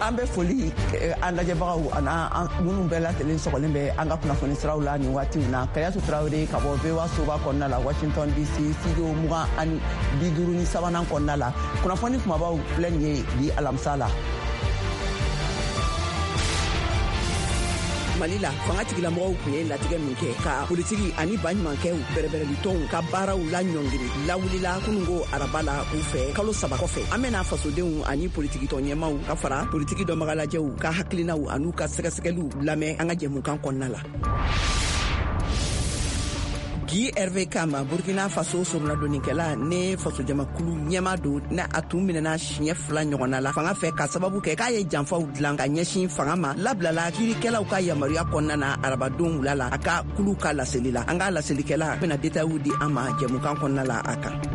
an bɛ foli an lajɛbagaw ana minnu bɛɛ lajɛlen sɔgɔlen bɛ an ka kunnafoni siraw la nin waati na Kayatu Tarawele ka bɔ VOA soba kɔnɔna la Washington DC studio 23 kɔnɔna la kunnafoni kumabaw filɛ nin ye bi alamisa la. Mali la fanga tigilamɔgɔw tun ye latigɛ min kɛ ka politiki ani baɲumankɛw bɛrɛbɛrɛlitɔnw ka baaraw la ɲɔngiri lawulila kunungo araba la u fɛ kalo 3 kɔfɛ an bɛna fasodenw ani politikitɔ ɲɛmaw ka fara politiki dɔnbagalajɛw ka hakilinaw an'u ka sɛgɛsɛgɛliw lamɛn an ka jɛmukan kɔnɔna la. Guy Hervé Kama Burkina Faso soroladonikɛla ne fasojamakulu ɲɛma don na a tun minɛna siɲɛ 2 ɲɔgɔnna la fanga fɛ ka sababu kɛ k'a ye janfaw dilan ka ɲɛsin fanga ma labilala kiirikɛlaw ka yamaruya kɔnɔna na arabadon wula la a ka kulu ka laseli la an ka laselikɛla bɛna détails di an ma jɛmukan kɔnɔna la a kan.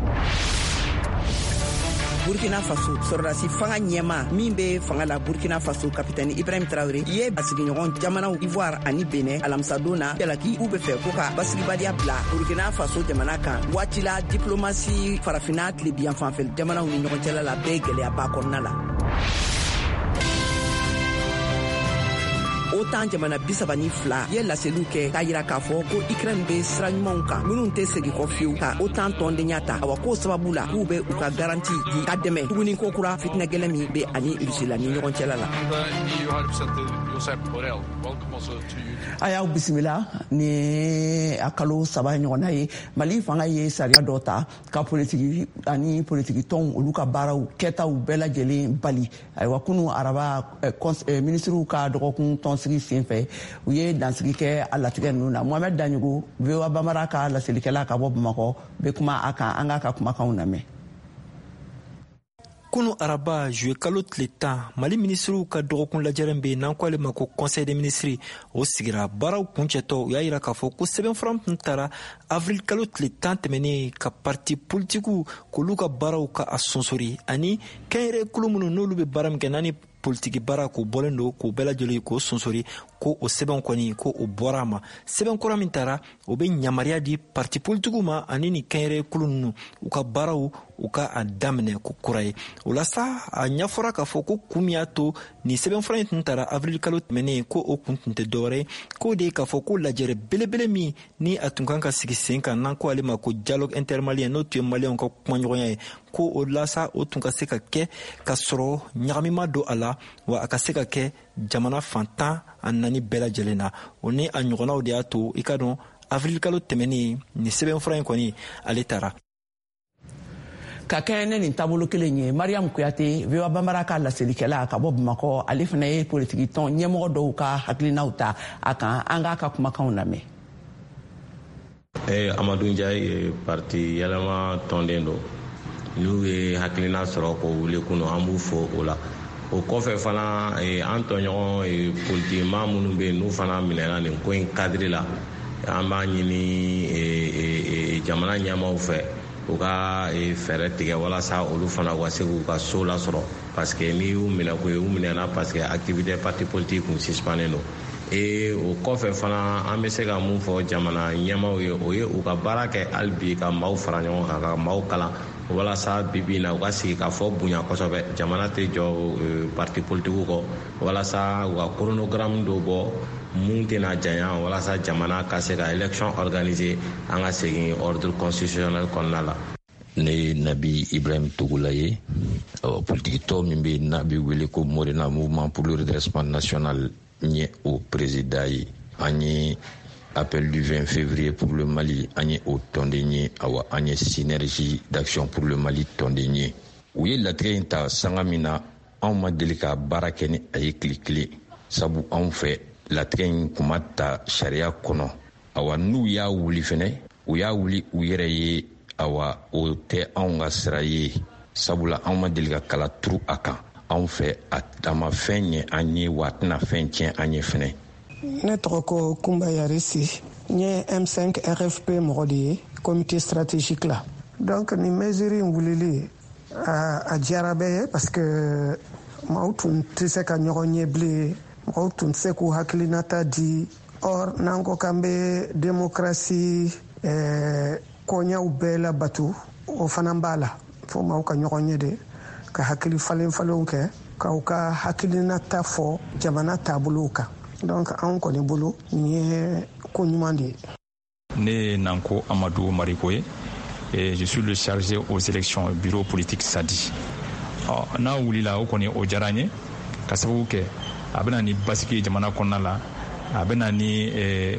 Burkina Faso sɔrɔdasi fanga ɲɛma min bɛ fanga la Burkina Faso kapitɛni Ibrahim Traoré ye basigiɲɔgɔn jamanaw Ivoire ani Benin alamisadoon na jalaki u bɛ fɛ ko ka basigibaliya bila Burkina Faso jamana kan waati la diplomasi farafinna tilebiyan fanfɛ jamanaw ni ɲɔgɔn cɛla la bɛɛ gɛlɛyaba kɔnɔna la. OTAN jamana 32 ye laseliw kɛ k'a yira k'a fɔ ko Ukraine bɛ sira ɲumanw kan minnu tɛ segin kɔ fiyewu ka OTAN tɔndenya ta awa k'o sababu la k'u bɛ u ka garanti di ka dɛmɛ tuguni ko kura fitinɛ gɛlɛn min bɛ ani Russie la ni ɲɔgɔn cɛla la. A y'aw bisimila ni a kalo 3 ɲɔgɔnna ye Mali fanga ye sariya dɔ ta ka politiki ani politikitɔnw olu ka baaraw kɛtaw bɛɛ lajɛlen bali ayiwa kunu araba ministriw ka dɔgɔkun tɔnsigi senfɛ u ye dansigi kɛ a latigɛ ninnu na Mohamed Daɲogo VOA Bambara ka laselikɛla ka bɔ Bamakɔ bɛ kuma a kan an ka kumakanw lamɛn. Kunu araba juye kalo tile 10 Mali ministriw ka dɔgɔkun lajɛren bɛ n'an ko ale ma ko conseil des ministres o sigira baaraw kuncɛtɔ u y'a yira k'a fɔ ko sɛbɛnfura tun taara avril kalo tile 10 tɛmɛnen ka parti politikiw k'olu ka baaraw ka a sonsori ani kɛnyɛrɛ kulu minnu n'olu bɛ baara min kɛ n'ani politiki baara k'o bɔlen don k'o bɛɛ lajɛlen k'o sonsori ko o sɛbɛn kɔni ko o bɔra a ma sɛbɛn kura min taara o bɛ yamaruya di parti politikiw ma ani ni kɛnyɛrɛ kulu ninnu u ka baaraw u ka a daminɛ ko kura ye o la sa a ɲɛfɔra k'a fɔ ko kun min y'a to ni sɛbɛnfura in tun taara avril kalo tɛmɛnen ko o kun tun tɛ dɔwɛrɛ k'o de ye k'a fɔ ko lajɛrɛ belebele min ni a tun kan ka sigi sen kan n'an ko ale ma ko dialogue intermalien n'o tun ye maliyɛnw ka kumaɲɔgɔnya ye ko o la sa o tun ka se ka kɛ ka sɔrɔ ɲagamima don a la wa a ka se ka kɛ jamana fantan a nani bɛɛ lajɛlen na o ni a ɲɔgɔnnaw de y'a to i ka dɔn avril kalo tɛmɛnen ni sɛbɛnfura in kɔni ale taara. Ka kɛɲɛ ne nin taabolo kelen ye Mariam Kuyate VOA Bambara ka laselikɛla ka bɔ Bamakɔ ale fana ye politikitɔn ɲɛmɔgɔ dɔw ka hakilinaw ta a kan an ka kumakanw lamɛn. Amadou Ndiaye parti yɛlɛma tɔnden don n'u ye hakilina sɔrɔ k'o wuli kunu an b'u fo o la o kɔfɛ fana an tɔɲɔgɔn politikima minnu bɛ yen n'u fana minɛna nin ko in kadiri la an b'a ɲini jamana ɲɛmaaw fɛ u ka fɛɛrɛ tigɛ walasa olu fana u ka se k'u ka so lasɔrɔ parce que n'i y'u minɛ ko ye u minɛna parce que activité parti politique kun suspendé don o kɔfɛ fana an bɛ se ka mun fɔ jamana ɲɛmaaw ye o ye u ka baara kɛ hali bi ka maaw fara ɲɔgɔn kan ka maaw kalan walasa bibi na u ka sigi ka fɔ bonya kosɛbɛ jamana tɛ jɔ parti politikiw kɔ walasa u ka chronogramme dɔ bɔ mun tɛna janya walasa jamana ka se ka élection organiser an ka segin ordre constitutionnel kɔnɔna la. Ne ye Nabi Ibrahim Togola ye politikitɔ min bɛ n'a bɛ wele ko Morena Mouvement pour le redressement national ɲɛ o président ye an ye appel du 20 février pour le Mali an ye o tɔnden ye awa an ye synergie d'action pour le Mali tɔnden ye u ye latigɛ in ta sanga min na anw ma deli ka baara kɛ ni a ye tile sabu anw fɛ latigɛ in kun ma ta sariya kɔnɔ awa n'u y'a wuli fɛnɛ u y'a wuli u yɛrɛ ye awa o tɛ anw ka sira ye sabula anw ma deli ka kala turu a kan anw fɛ a ma fɛn ɲɛ an ye wa a tɛna fɛn tiɲɛ an ye fɛnɛ. Ne tɔgɔ ko Kumba Yarisi n ye M5 RFP mɔgɔ de ye comité stratégique la donc ni mesure in wulili a diyara bɛɛ ye parce que maaw tun tɛ se ka ɲɔgɔn ɲɛ bilen mɔgɔw tun tɛ se k'u hakilinata di or n'an ko k'an bɛ démocratie koɲɛw bɛɛ labato o fana b'a la fo maaw ka ɲɔgɔn ɲɛ de ka hakili falen falenw kɛ k'aw ka hakilinata fɔ jamana taabolow kan. Donc an kɔni bolo ni ye ko ɲuman de ye. Ne Nanko Amadou Marikoye et je suis le chargé aux élections bureau politique SADI. N'a wulila o kɔni o diyara n ye ka sababu kɛ a bɛna ni basigi jamana kɔnɔna la, a bɛna ni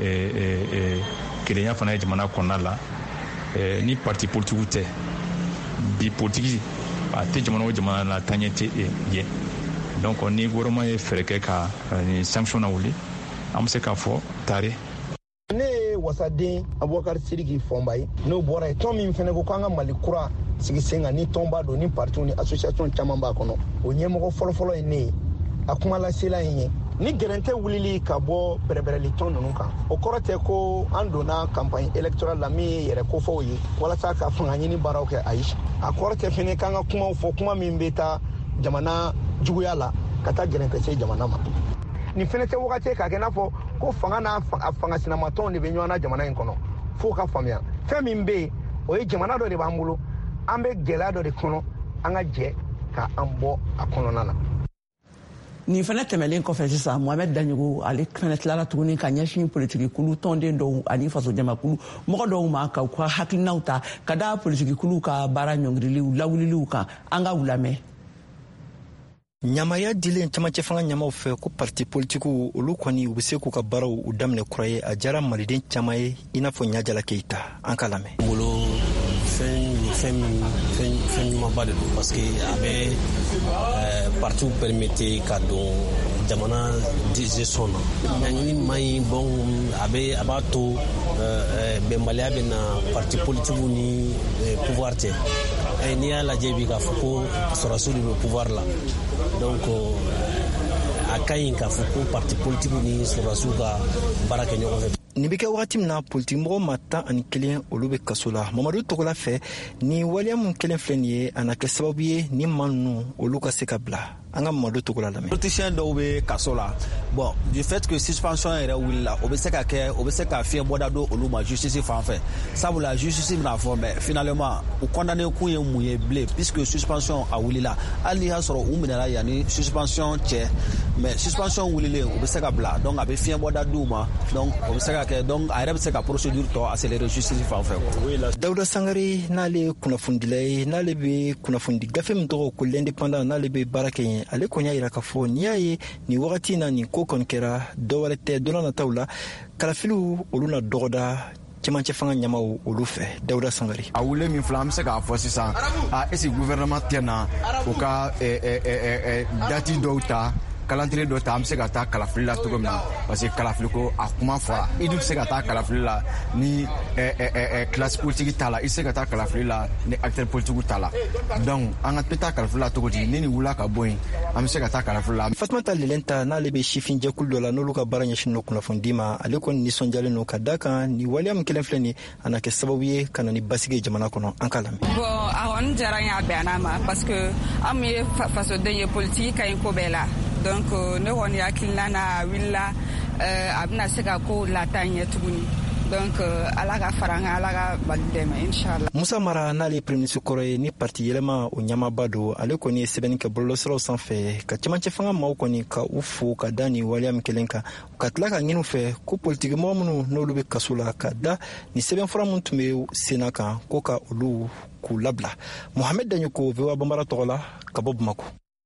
kelenya fana ye jamana kɔnɔna la, ni parti politique tɛ bi politique a tɛ jamana o jamana la taɲɛ tɛ ye. Donc ni gouvernement ye fɛrɛ kɛ ka ni sanction na wuli, an bɛ se k'a fɔ tare. Ne wasaden Abubakar Sidiki Fɔnba ye, n'o bɔra ye tɔn min fɛnɛ ko k'an ka Mali kura sigi sen kan ni tɔnba don ni parti ni association caman b'a kɔnɔ, o ɲɛmɔgɔ fɔlɔfɔlɔ ye ne ye. A kuma lasela ye ni gɛrɛntɛ wulili ka bɔ bɛrɛbɛrɛli tɔn ninnu kan, o kɔrɔ tɛ ko an donna campagne électorale la min ye yɛrɛ kofɔw ye walasa ka fanga ɲini baaraw kɛ ayi. A kɔrɔ tɛ fɛnɛ k'an ka kumaw fɔ kuma min bɛ taa jamana juguya la ka taa gɛrɛntɛ se jamana ma. Ni fɛnɛ tɛ wagati k'a kɛ n'a fɔ ko fanga n'a fanga sinamatɔnw de bɛ ɲɔgɔn na jamana in kɔnɔ fo ka faamuya. Fɛn min bɛ yen o ye jamana dɔ de b'an bolo, an bɛ gɛlɛya dɔ de kɔnɔ, an ka jɛ ka an bɔ a kɔnɔna na. Ni fana tɛmɛlen kɔfɛ sisan Mohamed Daɲogo ale fana tilala tuguni ka ɲɛsin politiki kulu tɔnden dɔw ani faso jamakulu mɔgɔ dɔw ma ka ka hakilinaw ta ka da politiki kulu ka baara ɲɔngiriliw lawuliliw kan an ka lamɛn. Ɲamaya dilen camancɛ fanga ɲamaw fɛ ko parti politikiw olu kɔni u bɛ se k'u ka baaraw u daminɛ kura ye a diyara maliden caman ye i n'a fɔ Ɲajala Keyita an ka lamɛn. Fɛn ɲumanba de don parce que a bɛ partiw permettre ka don jamana gestion na. Ɲangini man ɲi a b'a to bɛnbaliya bɛ na parti politikiw ni pouvoir cɛ. N'i y'a lajɛ bi k'a fɔ ko sɔrɔdasiw de bɛ pouvoir la, donc a ka ɲi k'a fɔ ko parti politikiw ni sɔrɔdasiw ka baara kɛ ɲɔgɔn fɛ. Nin bɛ kɛ wagati min na politigimɔgɔ ma 11 olu bɛ kaso la. Mamadu Togola fɛ ni waleya mun kelen filɛ nin ye a na kɛ sababu ye ni maa ninnu olu ka se ka bila. An ka Mamadu Togola lamɛn. Politicien dɔw bɛ kaso la. Bon, du fait que suspension yɛrɛ wulila o bɛ se ka fiɲɛ bɔda don olu ma justice fan fɛ. Sabula justice bɛna fɔ mais finalement u condamné kun ye mun ye bilen puisque suspension a wulila. Hali n'i y'a sɔrɔ u minɛla yanni suspension cɛ mais suspension wulilen u bɛ se ka bila donc a bɛ fiɲɛ bɔda d'u ma donc o bɛ se ka kɛ donc a yɛrɛ bɛ se ka procédure tɔ accélérer justice fan fɛ. Dawuda Sangare n'ale kunnafondila ye n'ale bɛ kunnafondi gafe min tɔgɔ ko l'indépendant n'ale bɛ baara kɛ yen ale kɔni y'a yira k'a fɔ n'i y'a ye nin wagati na nin ko kɔni kɛra dɔwɛrɛ tɛ don n'a nataw la kalafiliw olu na dɔgɔda cɛmancɛ fanga ɲamaw olu fɛ. Dawuda Sangare a wule min fila an bɛ se k'a fɔ sisan est-ce que gouvernement tɛ na u ka dati dɔw ta calendrier dɔ ta an bɛ se ka taa kalafili la cogo min na parce que kalafili ko a kuma fɔra i dun bɛ se ka taa kalafili la ni classe politique t'a la i bɛ se ka taa kalafili la ni acteur politique t'a la donc an ka taa kalafili la cogo di ni nin wula ka bɔ yen an bɛ se ka taa kalafili la. Fatumata Lelenta n'ale bɛ sifin jɛkulu dɔ la n'olu ka baara ɲɛsin n'o kunnafoni ma ale kɔni nisɔndiyalen don ka da kan ni waleya min kelen filɛ nin a na kɛ sababu ye ka na ni basigi jamana kɔnɔ an ka lamɛn. Bon a kɔni diyara n ye a bɛnna ma parce que an min ye fasoden ye politique ka ɲi ko bɛɛ la. Donc ne kɔni hakilina na wulila a bɛna se ka ko lata ɲɛ tuguni donc ala ka fara an kan ala ka Mali dɛmɛ inshallah. Musa Mara n'ale premier ministre kɔrɔ ye ni parti yɛlɛma o ɲamaba don ale kɔni ye sɛbɛnni kɛ bɔlɔlɔsiraw sanfɛ ka cɛmancɛ fanga maaw kɔni ka u fo ka da ni waleya min kelen kan ka tila ka ɲini u fɛ ko politigimɔgɔ minnu n'olu bɛ kaso la ka da ni sɛbɛnfura min tun bɛ senna kan ko ka olu k'u labila. Mohamed Daɲogo VOA Bambara tɔgɔ la ka bɔ Bamako.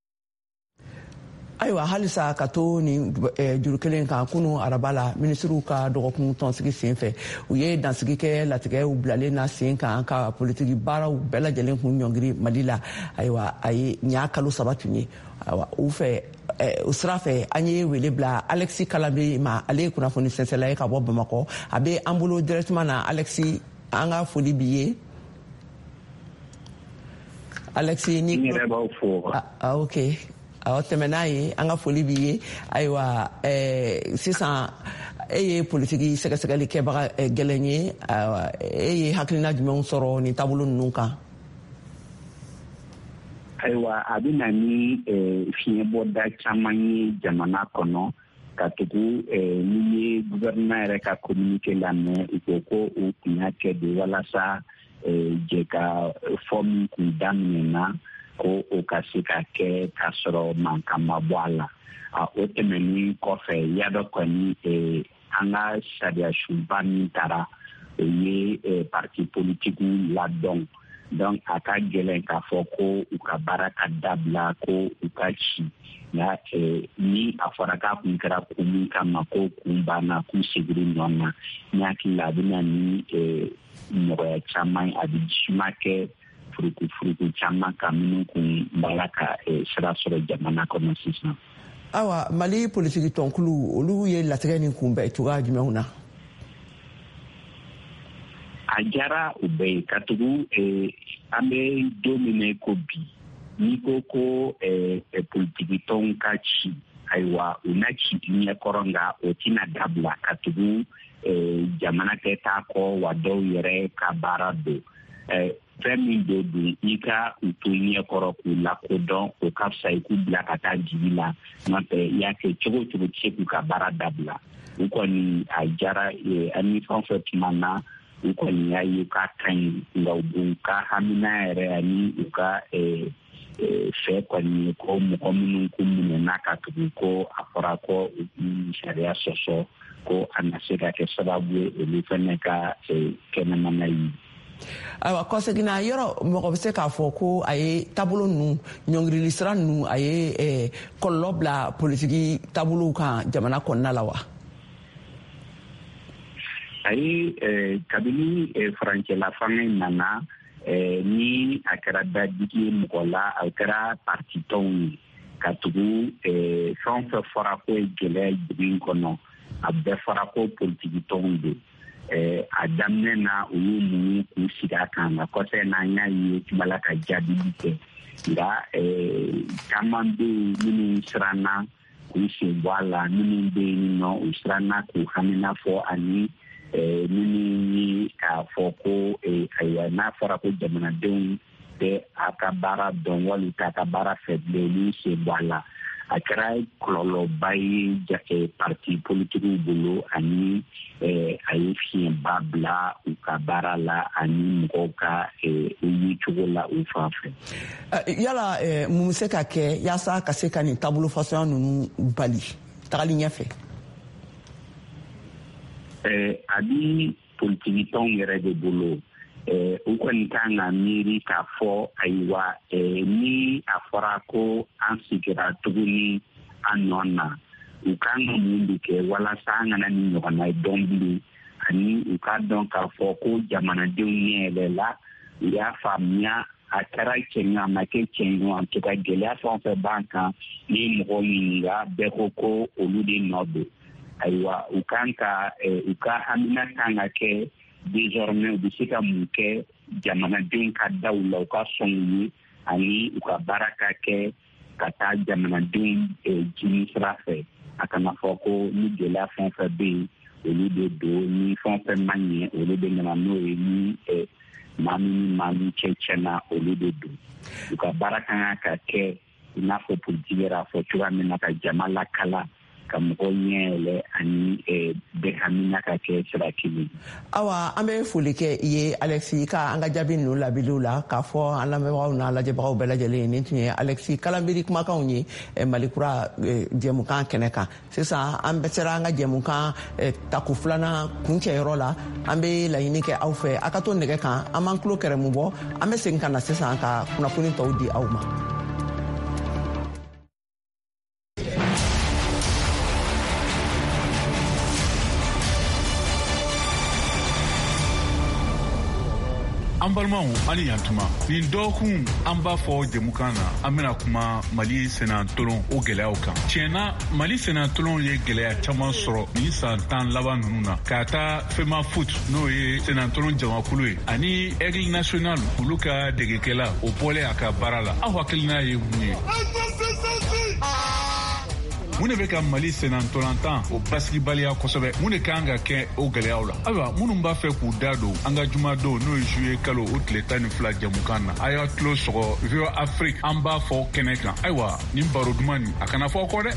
Ayiwa halisa ka to ni juru kelen kan kunu araba la ministriw ka dɔgɔkun tɔnsigi sen fɛ u ye dansigi kɛ latigɛw bilalen na sen kan ka politiki baaraw bɛɛ lajɛlen kun ɲɔngiri Mali la. Ayiwa a ye ɲa kalo 3 tun ye u fɛ o sira fɛ an ye wele bila Alexis Kalabe ma ale ye kunnafoni sɛnsɛla ye ka bɔ Bamakɔ a bɛ an bolo directement na. Alexis an ka foli b'i ye. Alexis ni yɛrɛ b'aw fo. Ok aw tɛmɛn'a ye an ka foli b'i ye. Ayiwa sisan e ye politiki sɛgɛsɛgɛli kɛbaga gɛlɛn ye e ye hakilina jumɛnw sɔrɔ nin taabolo ninnu kan? Ayiwa a bɛ na ni fiɲɛbɔda caman ye jamana kɔnɔ ka tugu ni ye gouvernement yɛrɛ ka communiqué lamɛn u ko ko u kun y'a kɛ de walasa jɛ ka fɔ min kun daminɛna ko o ka se ka kɛ k'a sɔrɔ mankan ma bɔ a la o tɛmɛnin kɔfɛ y'a dɔn kɔni an ka sariya sunba min taara o ye parti politikiw ladɔn donc a ka gɛlɛn k'a fɔ ko u ka baara ka dabila ko u ka ci nka ni a fɔra k'a kun kɛra kun min kama ko kun banna k'u segiri ɲɔgɔn na n hakili la a bɛna ni nɔgɔya caman a bɛ jisuma kɛ furuku caman ka minnu kun bala ka sira sɔrɔ jamana kɔnɔ sisan. Awa Mali politiki tɔnkulu olu ye latigɛ nin kunbɛn cogoya jumɛnw na? A diyara u bɛɛ ye ka tugu an bɛ don min ko bi n'i ko politiki tɔnw ka ci ayiwa u na ci ɲɛkɔrɔ nka o tɛna dabila ka tugu jamana kɛ t'a kɔ wa dɔw yɛrɛ ka baara don fɛn min do dun i ka u to ɲɛkɔrɔ k'u lakodɔn o ka fisa i k'u bila ka taa jigi la n'o tɛ i y'a kɛ cogo o cogo tɛ se k'u ka baara dabila u kɔni a diyara ani fɛn o fɛn tuma na u kɔni y'a ye k'a ka ɲi nka u ka hamina yɛrɛ ani u ka fɛ kɔni ye ko mɔgɔ minnu k'u minɛna ka tugu ko a fɔra ko sariya sɔsɔ ko a na se ka kɛ sababu ye olu fɛnɛ ka kɛnɛmana yi. Ayiwa kɔsegina yɔrɔ mɔgɔ bɛ se k'a fɔ ko a ye taabolo ninnu ɲɔngirili sira ninnu a ye kɔlɔlɔ bila politiki taabolow kan jamana kɔnɔna la wa? A ye kabini farancɛla fanga in nana ni a kɛra dadigi mɔgɔ la a kɛra parti tɔnw ye ka tugu fɛn o fɛn fɔra ko ye gɛlɛya jigin kɔnɔ a bɛɛ fɔra ko politiki tɔnw de a daminɛ na u y'u muɲu k'u sigi a kan nka kɔfɛ n'an y'a ye tuma ka jaabili kɛ nka caman bɛ yen minnu siranna k'u sen bɔ a la minnu bɛ yen nɔ u siranna k'u hamina fɔ ani minnu ye k'a fɔ ko ayiwa n'a fɔra ko jamanadenw tɛ a ka baara dɔn wali t'a ka baara fɛ bilen olu sen bɔ a la a kɛra kɔlɔlɔba ye parti politikiw bolo ani a ye fiɲɛba bila u ka baara la ani mɔgɔw ka ye cogo la u fan fɛ. Yala mun bɛ se ka kɛ yaasa ka se ka nin taabolo fasuguya ninnu bali tagali ɲɛfɛ? A bi politiki tɔnw yɛrɛ de bolo u kɔni kan ka miiri k'a fɔ ayiwa ni a fɔra ko an sigira tuguni an nɔ na u kan ka mun de kɛ walasa an kana ni ɲɔgɔnna ye dɔn bilen ani u ka dɔn k'a fɔ ko jamanadenw ɲɛ yɛlɛla u y'a faamuya a kɛra cɛɲɔ a ma kɛ cɛɲɔ a ka gɛlɛya fɛn o fɛn b'an kan ni mɔgɔ ɲininka bɛɛ ko olu de nɔ don ayiwa u kan ka u ka hamina kan ka kɛ désormais u bɛ se ka mun kɛ jamanadenw ka daw la u ka sɔn u ye ani u ka baara ka kɛ ka taa jamanadenw jini sira fɛ a kana fɔ ko ni gɛlɛya fɛn o fɛn bɛ yen olu de don ni fɛn o fɛn man ɲɛ olu de nana n'o ye ni maa min ni maa min cɛ tiɲɛna olu de don u ka baara kan ka kɛ i n'a fɔ politiki yɛrɛ a fɔ cogoya min na ka jama lakala ka mɔgɔw ɲɛ yɛlɛ ani bɛɛ hamina ka kɛ sira kelen. Awa an bɛ foli kɛ i ye Alexis ka an ka jaabi ninnu labiliw la k'a fɔ an lamɛnbagaw n'a lajɛbagaw bɛɛ lajɛlen nin tun ye Alexis Kalanbiri kumakanw ye Malikura jɛmukan kɛnɛ kan. Sisan an bɛ sera an ka jɛmukan tako filanan kuncɛyɔrɔ la an bɛ laɲini kɛ aw fɛ a ka to nɛgɛ kan an b'an tulo kɛrɛmu bɔ an bɛ segin ka na sisan ka kunnafoni tɔw di aw ma. an balimaw ani yantuma nin dɔgɔkun an b'a fɔ jɛmukan na an bɛna kuma Mali senatolon o gɛlɛyaw kan. Tiɲɛna Mali senatolon ye gɛlɛya caman sɔrɔ nin san 10 laban ninnu na ka taa FEMA foot n'o ye senatolon jamakulu ye ani Aigle national olu ka degekɛla o bɔlen a ka baara la. Aw hakilina ye mun ye? mun de bɛ ka Mali senatolantan o basigibaliya kosɛbɛ mun de kan ka kɛ o gɛlɛyaw la? Ayiwa minnu b'a fɛ k'u da don an ka jumadon n'o ye juillet kalo o tile 12 jamukan na a y'a tulo sɔgɔ VOA Afrique an b'a fɔ kɛnɛ kan. Ayiwa nin baro duman nin a kana fɔ kɔ dɛ.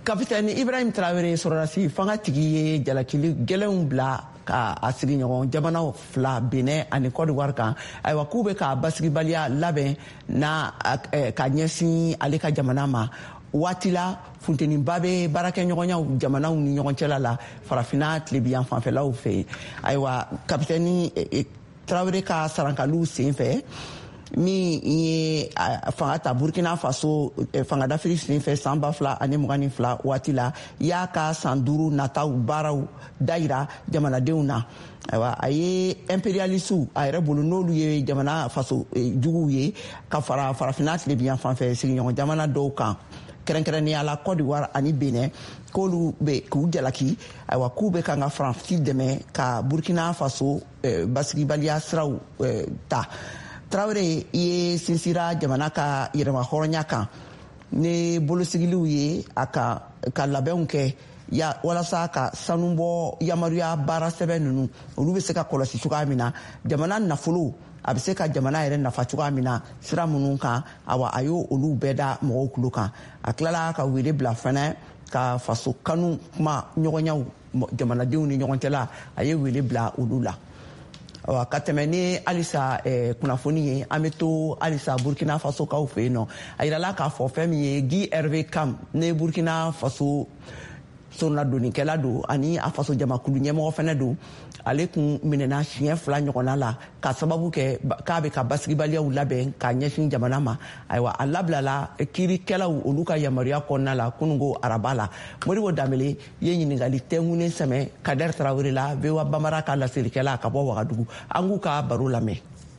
Capitaine Ibrahim Traoré sororasi fanga tigi ye jalakili gɛlɛnw bila ka a sigi ɲɔgɔn jamana fila Benin ani Côte d'Ivoire kan ayiwa k'u bɛ ka basigibaliya labɛn na ka ɲɛsin ale ka jamana ma waati la funteniba bɛ baarakɛɲɔgɔnyaw jamanaw ni ɲɔgɔn cɛla la farafina tilebiyan fanfɛlaw fɛ ayiwa Capitaine Traoré ka sarankaliw sen fɛ min ye fanga ta Burkina Faso fanga d'Afrique sen fɛ san 2022 waati la y'a ka san 5 nataw baaraw dayira jamanadenw na ayiwa a ye impérialistes a yɛrɛ bolo n'olu ye jamana faso juguw ye ka fara farafina tilebiyan fanfɛ sigiɲɔgɔn jamana dɔw kan kɛrɛnkɛrɛnnenya la Côte d'Ivoire ani Benin k'olu bɛ k'u jalaki ayiwa k'u bɛ kan ka Faransi dɛmɛ ka Burkina Faso basigibaliya siraw ta Traoré ye sinsira jamana ka yɛrɛma hɔrɔnya kan ne bolosigiliw ye a ka labɛnw kɛ walasa ka sanubɔ yamaruya baara sɛbɛn ninnu olu bɛ se ka kɔlɔsi cogoya min na jamana nafolo a bɛ se ka jamana yɛrɛ nafa cogoya min na sira minnu kan awa a y'o olu bɛɛ da mɔgɔw kulo kan a tilala ka wele bila fɛnɛ ka faso kanu kuma ɲɔgɔnyaw jamanadenw ni ɲɔgɔn cɛla a ye wele bila olu la ka tɛmɛ ni alisa kunnafoni ye an bɛ to alisa Burkina Faso kaw fɛ yen nɔ a yirala k'a fɔ fɛn min ye Guy Hervé Kam ne Burkina Faso sonadonikɛla don ani a faso jamakulu ɲɛmɔgɔ fɛnɛ don ale kun minɛna siɲɛ 2 ɲɔgɔnna la ka sababu kɛ k'a bɛ ka basigibaliyaw labɛn ka ɲɛsin jamana ma ayiwa a labilala kiirikɛlaw olu ka yamaruya kɔnɔna la kunungo araba la Modibo Dambele ye ɲininkali tɛnkunnen sɛmɛ Kader Traoré la VOA Bambara ka lasirikɛla ka bɔ Wagadugu an k'u ka baro lamɛn.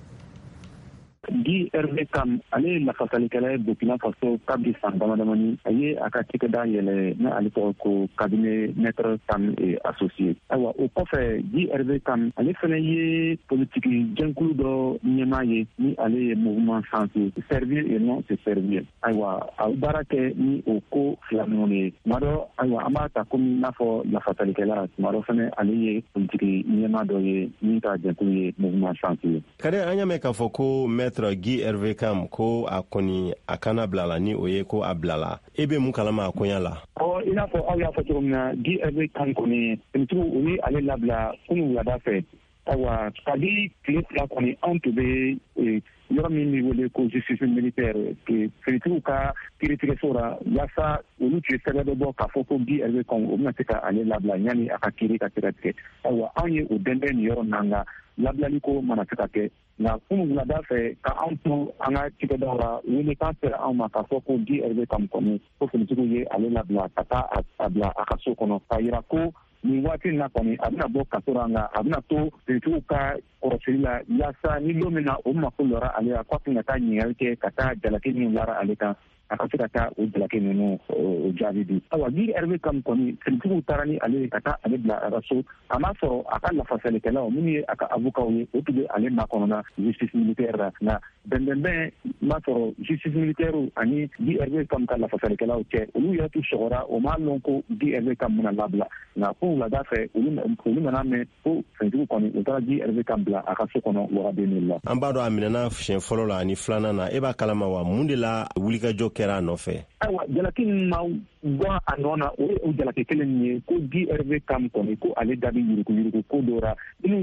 Guy Hervé Kam ale ye lafasalikɛla ye Burkina Faso kabini san damadamani a ye a ka cakɛda yɛlɛ ni ale tɔgɔ ko cabinet Maître Kam associé ayiwa o kɔfɛ Guy Hervé Kam ale fɛnɛ ye politiki jɛnkulu dɔ ɲɛmaa ye ni ale ye mouvement chantier servir et non se servir ayiwa a baara kɛ ni o ko fila ninnu ye tuma dɔ ayiwa an b'a ta komi n'a fɔ lafasalikɛla tuma dɔ fɛnɛ ale ye politiki ɲɛmaa dɔ ye min ka jɛnkulu ye mouvement chantier. Kare an y'a mɛn k'a fɔ ko Maître Guy Hervé Kam ko a kɔni a kana bila la ni o ye ko a bila la e bɛ mun kalama a koɲa la? I n'a fɔ aw y'a fɔ cogo min na Guy Hervé Kam kɔni finitigiw o ye ale labila kunun wulada fɛ ayiwa kabi tile 2 kɔni anw tun bɛ yɔrɔ min bɛ wele ko justice militaire finitigiw ka kiiritigɛso la yaasa olu tun ye sɛbɛn dɔ bɔ k'a fɔ ko Guy Hervé Kam o bɛna se ka ale labila yanni a ka kiiri ka se ka tigɛ ayiwa anw ye o dɛndɛn nin yɔrɔ na nka labilali ko mana se ka kɛ nka kunun wulada fɛ ka anw to an ka cikɛdaw la welekan sera anw ma k'a fɔ ko Guy Hervé Kam kɔni ko finitigiw ye ale labila ka taa a bila a ka so kɔnɔ k'a yira ko nin waati in na kɔni a bɛna bɔ kaso la nka a bɛna to finitigiw ka kɔrɔsili la yaasa ni don min na o mako lɔra ale la k'a tun ka taa ɲininkali kɛ ka taa jalaki min lara ale kan a ka se ka taa o jalaki ninnu o jaabi di ayiwa Guy Hervé Kam kɔni finitigiw taara ni ale ye ka taa ale bila a ka so a m'a sɔrɔ a ka lafasalikɛlaw minnu ye a ka avocaw ye o tun bɛ ale makɔnɔna justice militaire la nka bɛnbɛnbɛn m'a sɔrɔ justice militaire ani Guy Hervé Kam ka lafasalikɛlaw cɛ olu yɛrɛ tun sɔgɔra o m'a lɔn ko Guy Hervé Kam bɛna labila nka ko wulada fɛ olu nana mɛn ko finitigiw kɔni u taara Guy Hervé Kam bila a ka so kɔnɔ wagaden la. An b'a dɔn a minɛna siɲɛ fɔlɔ la ani filanan na e b'a kalama wa mun de la wulikajɔ kɛra a nɔfɛ? Ayiwa jalaki min ma bɔ a nɔ na o ye o jalaki kelen ye ko Guy Hervé Kam kɔni ko ale da bɛ yuruguyurugu ko dɔ la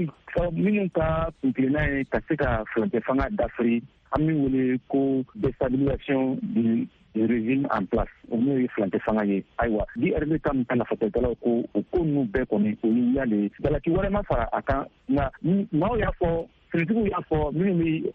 minnu ka kuntilenna ye ka se ka furancɛ fanga dafiri an bɛ wele ko déstabilisation du régime en place o n'o ye furancɛ fanga ye ayiwa Guy Hervé Kam ka lafasalikɛlaw ko o ko ninnu bɛɛ kɔni o ye yale jalaki wɛrɛ ma fara a kan nka maaw y'a fɔ finitigiw y'a fɔ minnu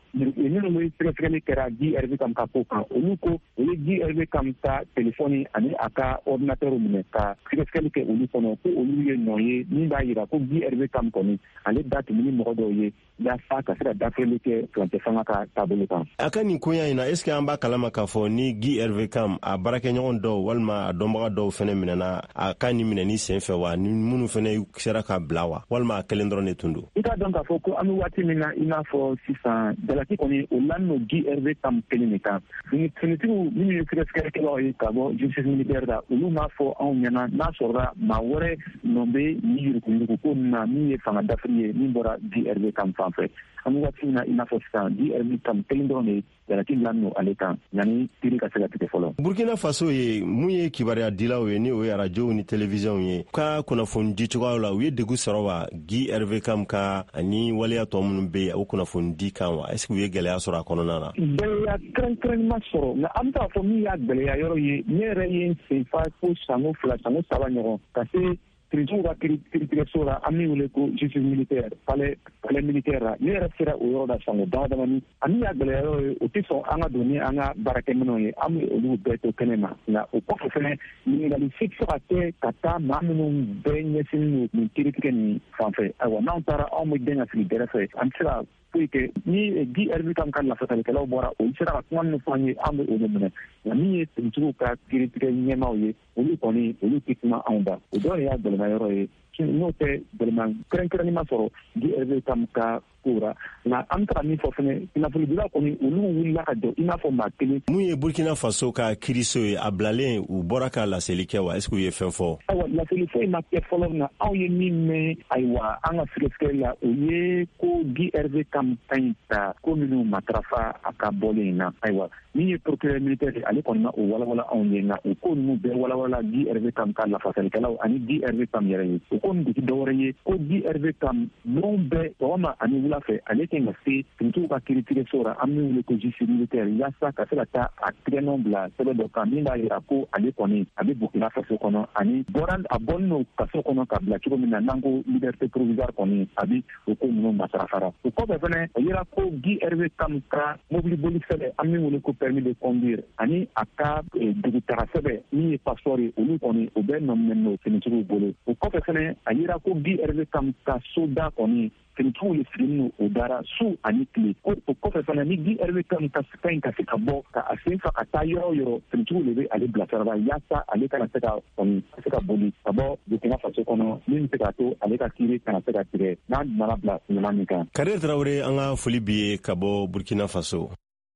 bɛ sɛgɛsɛgɛli kɛra Guy Hervé Kam ka ko kan olu ko o ye Guy Hervé Kam ka telefɔni ani a ka ordinateur minɛ ka sɛgɛsɛgɛli kɛ olu kɔnɔ ko olu ye nɔ ye min b'a jira ko Guy Hervé Kam kɔni ale da tun ni mɔgɔ dɔw ye yaasa ka se ka dafirili kɛ furancɛ fanga ka taabolo kan. A ka nin koɲa in na est-ce que an b'a kalama k'a fɔ ni Guy Hervé Kam a baarakɛɲɔgɔn dɔw walima a dɔnbaga dɔw fɛnɛ minɛna a ka nin minɛni sen fɛ wa ni minnu fɛnɛ sera ka bila wa walima a kelen dɔrɔn de tun don? I k'a dɔn k'a fɔ ko an bɛ waati min na i n'a fɔ sisan jalaki kɔni o lamin'o Guy Hervé Kam kelen de kan finitigiw minnu ye sɛgɛsɛgɛlikɛlaw ye ka bɔ justice militaire la olu m'a fɔ anw ɲɛna n'a sɔrɔla maa wɛrɛ nɔ bɛ ni yuruguyurugu ko ninnu na min ye fanga dafiri ye min bɔra Guy Hervé Kam fan fɛ an bɛ waati min na i n'a fɔ sisan Guy Hervé Kam kelen dɔrɔn de jalaki lanno ale kan yani tiri ka se ka tigɛ fɔlɔ. Burkina Faso ye mun ye kibaruya dilaw ye ni o ye radio ni télévision ye ka kunnafoni di cogoyaw la u ye degu sɔrɔ wa Guy Hervé Kam ka ani waleya tɔ minnu bɛ o kunnafoni di kan wa est-ce que u ye gɛlɛya sɔrɔ a kɔnɔna na? Gɛlɛya kɛrɛnkɛrɛnma sɔrɔ nka an bɛ k'a fɔ min y'a gɛlɛya yɔrɔ ye ne yɛrɛ ye n sen fa fo sango 2 sango 3 ɲɔgɔn ka se kiritigiw ka kiiritigɛso la an min wele ko justice militaire palais militaire la ne yɛrɛ sera o yɔrɔ la sango damadamani ani y'a gɛlɛya yɔrɔ ye o tɛ sɔn an ka don ni an ka baarakɛminɛw ye an bɛ olu bɛɛ to kɛnɛ ma nka o kɔfɛ fɛnɛ ɲininkali se tɛ se ka kɛ ka taa maa minnu bɛɛ ɲɛsinnen don nin kiiritigɛ nin fanfɛ ayiwa n'anw taara anw bɛ den ka sigi gɛrɛfɛ an tɛ se ka foyi kɛ ni Guy Hervé Kam ka lafasalikɛlaw bɔra olu sera ka kuma min fɔ an ye an bɛ o de minɛ nka min ye tenitigiw ka kiiritigɛ ɲɛmaaw ye olu kɔni olu tɛ kuma anw da o dɔw de y'a gɛlɛma yɔrɔ ye n'o tɛ gɛlɛma kɛrɛnkɛrɛnma sɔrɔ Guy Hervé Kam ka kora nka an bɛ min fɔ fɛnɛ kunnafonidilaw kɔni olu wulila ka jɔ i n'a fɔ maa kelen. Mun ye Burkina Faso ka kiiriso ye a bilalen u bɔra ka laseli kɛ wa est-ce que u ye fɛn fɔ? Ayiwa laseli foyi ma kɛ fɔlɔ na aw ye min mɛn ayiwa an ka sɛgɛsɛgɛli la o ye ko Guy Hervé Kam ka ɲi ta ko minnu matarafa a ka bɔlen in na ayiwa min ye procureur militaire ale kɔni ma o walawala anw ye nka o ko ninnu bɛɛ walawala Guy Hervé Kam ka lafasalikɛlaw ani Guy Hervé Kam yɛrɛ ye o ko nin tɛ dɔwɛrɛ ye ko Guy Hervé Kam don bɛɛ sɔgɔma ani wula fɛ ale tɛ ka se tenitigiw ka kiiritigɛso la an min wele ko justice militaire yaasa ka se ka taa a tigɛnɔn bila sɛbɛn dɔ kan min b'a jira ko ale kɔni a bɛ Burkina Faso kɔnɔ ani a bɔlen no kaso kɔnɔ ka bila cogo min na n'an ko liberté provisoire kɔni a bɛ o ko ninnu matarafara o kɔfɛ fɛnɛ a yera ko Guy Hervé Kam ka mobili boli sɛbɛn an min wele ko permis de conduire ani a ka dugutaga sɛbɛn min ye passeport ye olu kɔni o bɛɛ nɔminɛlen no tenitigiw bolo o kɔfɛ fɛnɛ a yera ko Guy Hervé Kam ka soda kɔni tenitigiw le sigilen o dara su ani tile o kɔfɛ fana ni Guy Hervé Kam ka ɲi ka se ka bɔ ka a sen fa ka taa yɔrɔ yɔrɔ tenitigiw le bɛ ale bilasirala yaasa ale kana se ka boli ka bɔ Burkina Faso kɔnɔ min bɛ se ka to ale ka kiiri kana se ka tigɛ n'a nana bila ɲama min kan. Kare Traoré an ka foli bi ye ka bɔ Burkina Faso.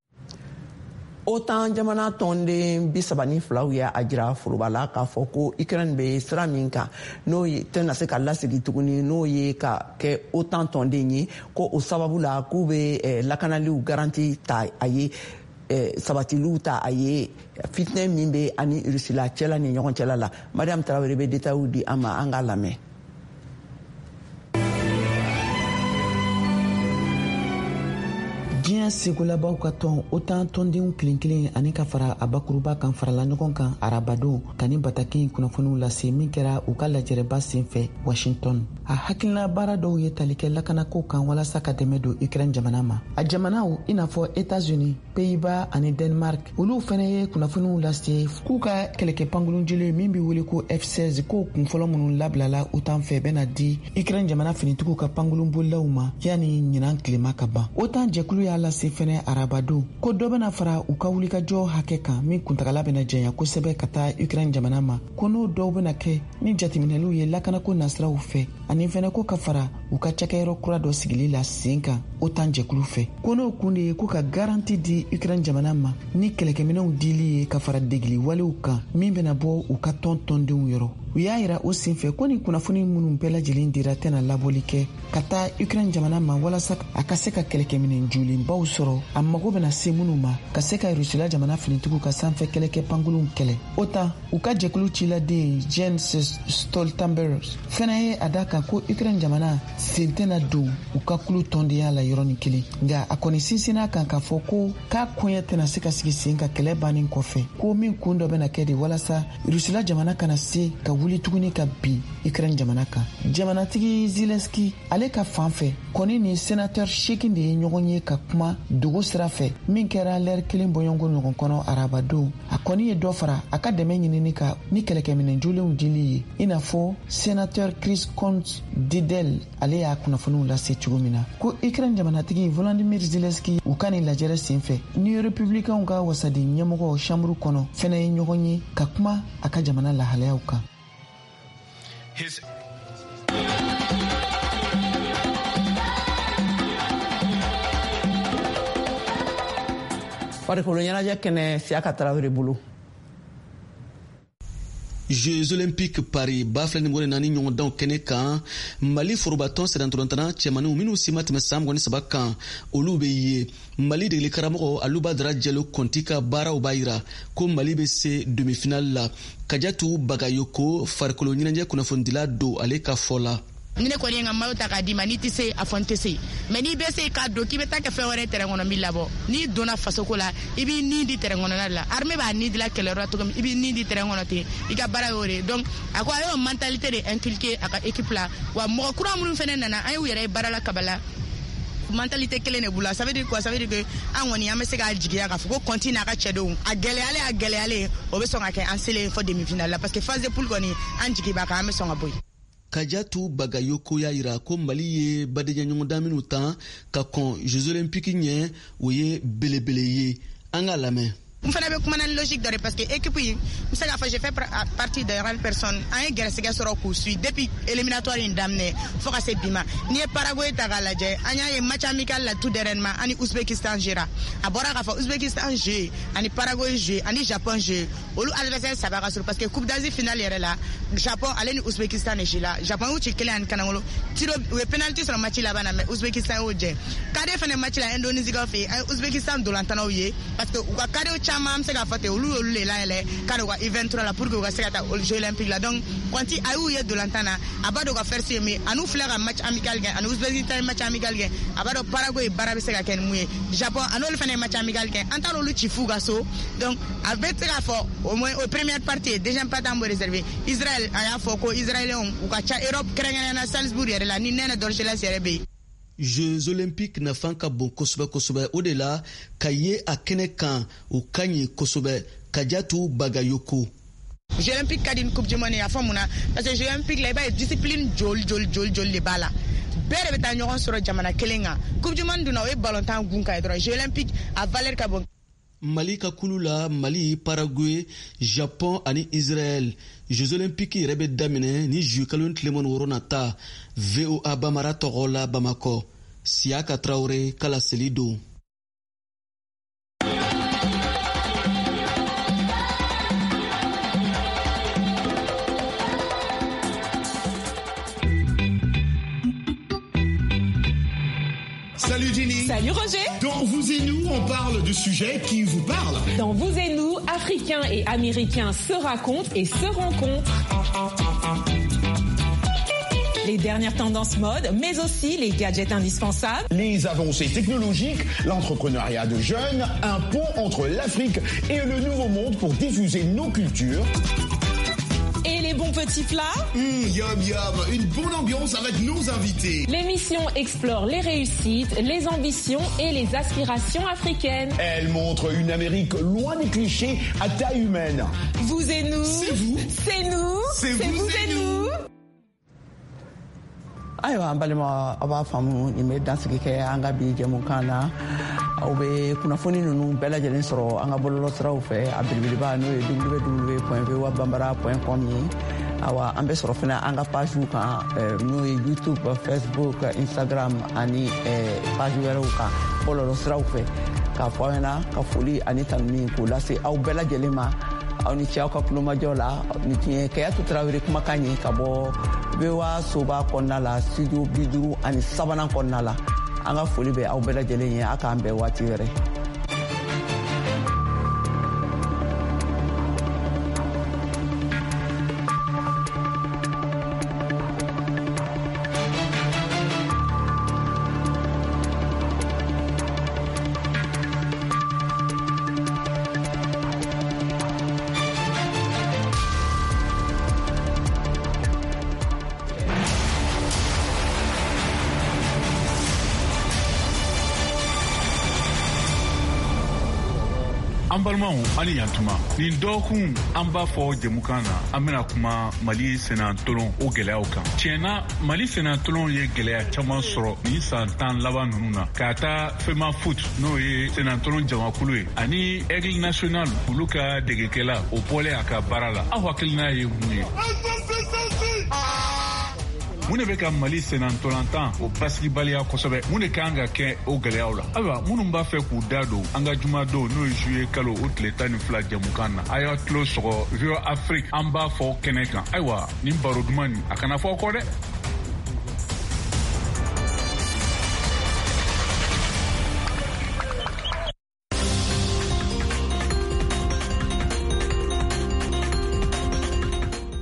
OTAN jamana tɔnden 32 ye a jira foroba la k'a fɔ ko Ukraine bɛ sira min kan n'o tɛna se ka lasigi tuguni n'o ye ka kɛ OTAN tɔnden ye ko o sababu la k'u bɛ lakanaliw garanti ta a ye sabatiliw ta a ye fitinɛ min bɛ ani Rusila cɛla ni ɲɔgɔn cɛla la. Mariam Traoré bɛ détails di an ma an k'a lamɛn. diɲɛ segolabaw ka tɔn OTAN tɔndenw kelen kelen ani ka fara a bakuruba kan farala ɲɔgɔn kan arabadon ka ni batakin kunnafoniw lase min kɛra u ka lajɛrɛba senfɛ Washington. A hakilina baara dɔw ye tali kɛ lakanako kan walasa ka dɛmɛ don Ukraine jamana ma. A jamanaw i n'a fɔ États-Unis, Pays-Bas ani Denmark olu fɛnɛ ye kunnafoniw lase k'u ka kɛlɛkɛ pankurunjele min bɛ wele ko F-16 ko kunfɔlɔ minnu labilala OTAN fɛ bɛna di Ukraine jamana finitigiw ka pankurunbolilaw ma yanni ɲinan tilema ka ban. OTAN jɛkulu y'a lase fɛnɛ arabadon ko dɔ bɛna fara u ka wulikajɔ hakɛ kan min kuntagala bɛna jɛnya kosɛbɛ ka taa Ukraine jamana ma ko n'o dɔw bɛna kɛ ni jateminɛliw ye lakanako nasiraw fɛ ani fɛnɛ ko ka fara u ka cakɛyɔrɔ kura dɔ sigili la sen kan OTAN jɛkulu fɛ ko n'o kun de ye ko ka garanti di Ukraine jamana ma ni kɛlɛkɛminɛw dili ye ka fara degili walew kan min bɛna bɔ u ka tɔndenw yɔrɔ. U y'a yira o senfɛ ko ni kunnafoni minnu bɛɛ lajɛlen dira tɛna labɔli kɛ ka taa Ukraine jamana ma walasa a ka se ka kɛlɛkɛminɛ julenbaw sɔrɔ a mago bɛna se minnu ma ka se ka Rusila jamana finitigiw ka sanfɛ kɛlɛkɛ pankurunw kɛlɛ. OTAN u ka jɛkulu ciladen Jens Stoltenberg fɛnɛ ye a da kan ko Ukraine jamana sen tɛna don u ka kulu tɔndenya la yɔrɔnin kelen nka a kɔni sinsinna kan k'a fɔ ko k'a koɲɛ tɛna se ka sigi sen ka kɛlɛ bannen kɔfɛ ko min kun dɔ bɛna kɛ de walasa Rusila jamana kana se ka wuli tuguni ka bin Ukraine jamana kan. Jamanatigi Zelensky ale ka fanfɛ kɔni ni sénateur Shekin de ye ɲɔgɔn ye ka kuma dogo sira fɛ min kɛra l'heure kelen bɔɲɔgɔnko ɲɔgɔn kɔnɔ arabadon a kɔni ye dɔ fara a ka dɛmɛ ɲinini ka ni kɛlɛkɛminɛ jolenw dili ye i n'a fɔ sénateur Chris Coons Didel ale y'a kunnafoniw lase cogo min na ko Ukraine jamanatigi Volodymyr Zelensky u ka ni lajɛrɛ senfɛ ni républicainw ka wasadi ɲɛmɔgɔ chambre kɔnɔ fɛnɛ ye ɲɔgɔn ye ka kuma a ka jamana lahalayaw kan. farikolo ɲɛnajɛ kɛnɛ Siaka Traoré bolo. Jeux olympiques Paris baflani ngore nani nyondan kene kan Mali forobaton sedan torontana chemanu minu simat mesam goni sabakan olubeye Mali de karamo aluba drajelo kontika bara ubaira ko Mali be se demi-finale la Kadiatou Bagayoko farkolo nyinanje kuna fondila do ale ka fola ni ne koni nga mayo taka di mani tise afonte se mais ni be se ka do ki be taka fe wore terrain ngono mi labo ni dona faso ko la ibi ni di terrain ngono la armée ba ni di la kelero to ibi ni di terrain ngono te iga bara wore donc akwa yo mentalité de inculquer aka équipe la wa mo kura mun fenen nana ayu yere bara la kabala mentalité kele ne bula ça veut dire quoi ça veut dire que angoni ya mese ka jigiya ka fuko continue aka chedo a gele ale o be songa ke ansele fo demi finale la parce que phase de poule koni anjigi ba ka me songa boy Kadiatou Bagayoko ya ira ko Mali ye badenya nyongo daminu tan ka kon Jeux olympiques nye oye belebele ye anga la main. Mfana be kuma na logique dore parce que équipe yi msaka fa j'ai fait partie de rare personne ay guerre sega soro ku suit depuis éliminatoire indamné foka se bima ni Paraguay tagalaje anya ye match amical la tout dernièrement ani Ouzbékistan jira abora ka fa Ouzbékistan jeu ani Paraguay jeu ani Japon jeu olu adversaire sabaka sur parce que coupe d'Asie finale yere la Japon allez ni Ouzbékistan e jila Japon ou chikele an kanangolo tiro we penalty sur match la bana mais Ouzbékistan o je kade fene match la Indonésie ga fait Ouzbékistan dolantana oye parce que kade mam se ga fate olu le la ele kado ga event la pour que ga se ga Jeux olympiques la donc quand il a eu de l'antana abado ga faire c'est mais anu flera match amical gain anu Ouzbékistan match amical gain abado Paraguay barabe se ga ken mouye Japon anu le fane match amical gain antalo lu chifu ga so donc avec se ga fo au moins au première partie déjà pas dans réservé Israël aya fo ko israélien ou ga cha Europe krengana na Salzbourg yere la ni nena dorjela serebe Jeux olympiques na fanka bon kosobe au-delà kaye a kenekan ou kanye kosobe Kadiatou Bagayoko. Jeux olympiques kadine coupe du monde ya famuna parce que Jeux olympiques la ba discipline jol le bala bere beta nyoron soro jamana kelenga coupe du monde na we ballon tan gunka edro Jeux olympiques a valeur ka bon Mali Kakulula, Mali, Paraguay, Japon ani Israël. Jeux olympiques rebe damine ni Jeux kalon Clément Woronata, VOA Bamara Torola Bamako, Siaka Traoré Kala Selido. Salut Jenny. Salut Roger. Dans Vous et Nous, on parle de sujets qui vous parlent. Dans Vous et Nous, Africains et Américains se racontent et se rencontrent. Les dernières tendances mode, mais aussi les gadgets indispensables. Les avancées technologiques, l'entrepreneuriat de jeunes, un pont entre l'Afrique et le Nouveau Monde pour diffuser nos cultures. Et les bons petits plats. Yum yum, une bonne ambiance avec nos invités. L'émission explore les réussites, les ambitions et les aspirations africaines. Elle montre une Amérique loin des clichés à taille humaine. Vous et nous. C'est vous. C'est nous. C'est vous et nous. Ayiwa an balima a b'a faamu nin bɛ dansigi kɛ an ka bi jɛmukan na aw bɛ kunnafoni ninnu bɛɛ lajɛlen sɔrɔ an ka bɔlɔlɔsiraw fɛ a belebeleba n'o ye www.voabambara.com ye awa an bɛ sɔrɔ fana an ka pagew kan n'o ye YouTube, Facebook, Instagram ani page wɛrɛw kan bɔlɔlɔsiraw fɛ k'a fɔ aw ɲɛna ka foli ani tanuni k'o lase aw bɛɛ lajɛlen ma aw ni ce aw ka kulomajɔ la ni tiɲɛ Kɛyatu Tarawele kumakan ye ka bɔ VOA soba kɔnɔna la studio 53 kɔnɔna la an ka foli bɛ aw bɛɛ lajɛlen ye a k'an bɛn waati wɛrɛ. An balimaw ani yantuma nin dɔgɔkun an b'a fɔ jɛmukan na an bɛna kuma Mali senatolon o gɛlɛyaw kan. Tiɲɛna Mali senatolon ye gɛlɛya caman sɔrɔ nin san 10 laban ninnu na ka taa FEMA Foot n'o ye senatolon jamakulu ye ani Aigle National olu ka degekɛla o bɔlen a ka baara la. Aw hakilina ye mun ye? mun de bɛ ka Mali senna ntolantan o basigibaliya kosɛbɛ, mun de kan ka kɛ o gɛlɛyaw la. Ayiwa minnu b'a fɛ k'u da don an ka jumadon n'o ye juillet kalo o tile 12 jamukan na, a y'a tulo sɔgɔ VOA Afrique an b'a fɔ kɛnɛ kan. Ayiwa nin baro duman nin a kana fɔ kɔ dɛ.